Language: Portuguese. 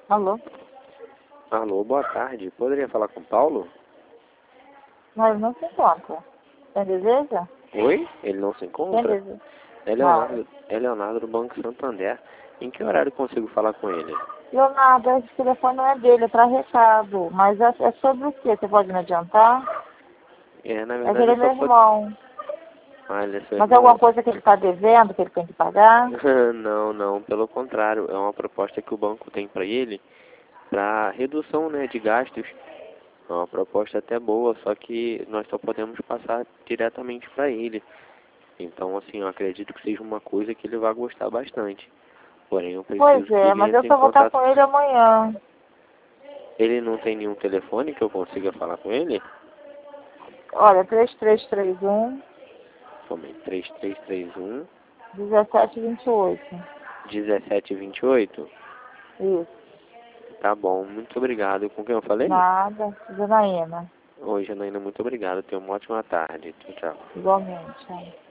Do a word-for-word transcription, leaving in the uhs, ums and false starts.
Alô? Alô, boa tarde. Poderia falar com o Paulo? Não, ele não se encontra. Tem deseja? Oi? Ele não se Tem encontra? deseja? É Não. Leonardo, é Leonardo do Banco Santander. Em que horário consigo falar com ele? Leonardo, esse telefone não é dele, é para recado. Mas é, é sobre o quê? Você pode me adiantar? É, na É que verdade ele é eu só meu pod... irmão. Ah, ele é seu Mas é alguma irmão? coisa que ele está devendo, que ele tem que pagar? Não, não, pelo contrário. É uma proposta que o banco tem para ele, para redução, né, de gastos. É uma proposta até boa, só que nós só podemos passar diretamente para ele. Então, assim, eu acredito que seja uma coisa que ele vai gostar bastante. Porém, eu preciso Pois que é, ele mas eu entre em só vou estar contato. com ele amanhã. Ele não tem nenhum telefone que eu consiga falar com ele? Olha, três três três um, Somente três três três um, dezessete vinte e oito. dezessete vinte e oito. Isso. Tá bom, muito obrigado. Com quem eu falei? Nada. Janaína. Oi, Janaína, muito obrigado. Tenha uma ótima tarde. Tchau, tchau. Igualmente. Tchau.